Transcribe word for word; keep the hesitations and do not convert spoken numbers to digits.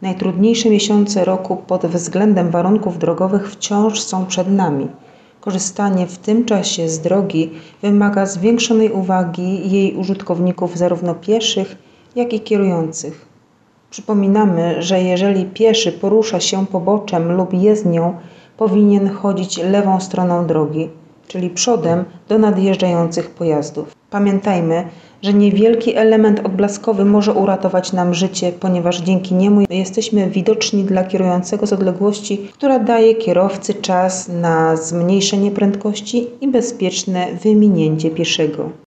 Najtrudniejsze miesiące roku pod względem warunków drogowych wciąż są przed nami. Korzystanie w tym czasie z drogi wymaga zwiększonej uwagi jej użytkowników, zarówno pieszych, jak i kierujących. Przypominamy, że jeżeli pieszy porusza się poboczem lub jezdnią, powinien chodzić lewą stroną drogi, czyli przodem do nadjeżdżających pojazdów. Pamiętajmy, że niewielki element odblaskowy może uratować nam życie, ponieważ dzięki niemu jesteśmy widoczni dla kierującego z odległości, która daje kierowcy czas na zmniejszenie prędkości i bezpieczne wyminięcie pieszego.